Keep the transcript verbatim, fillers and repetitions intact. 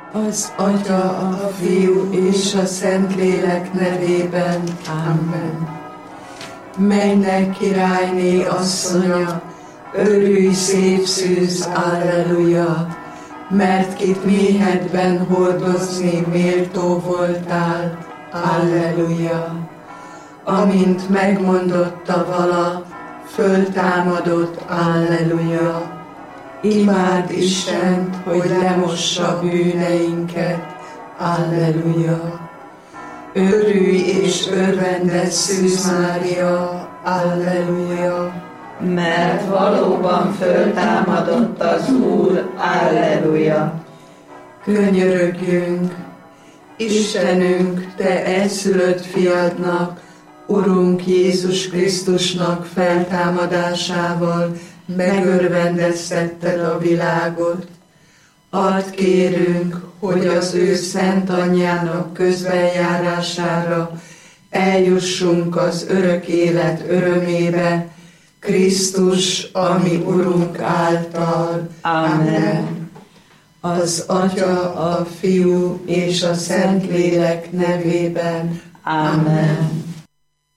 Az Atya, a Fiú és a Szentlélek nevében. Amen. Mennek királyné asszonya, örülj szép szűz, alleluja, mert kit méhedben hordozni méltó voltál, alleluja. Amint megmondotta vala, föltámadott, alleluja. Imád Istent, hogy lemossa bűneinket, alleluja. Örülj és örvendez Szűz Mária, alleluja. Mert valóban föltámadott az Úr, alleluja. Könyörögjünk, Istenünk, Te egyszülött fiadnak, Urunk Jézus Krisztusnak feltámadásával megörvendeztetted a világot. Add kérünk, hogy az ő szent anyjának közbenjárására eljussunk az örök élet örömébe, Krisztus, ami Urunk által. Amen. Az Atya, a Fiú és a Szentlélek nevében. Amen.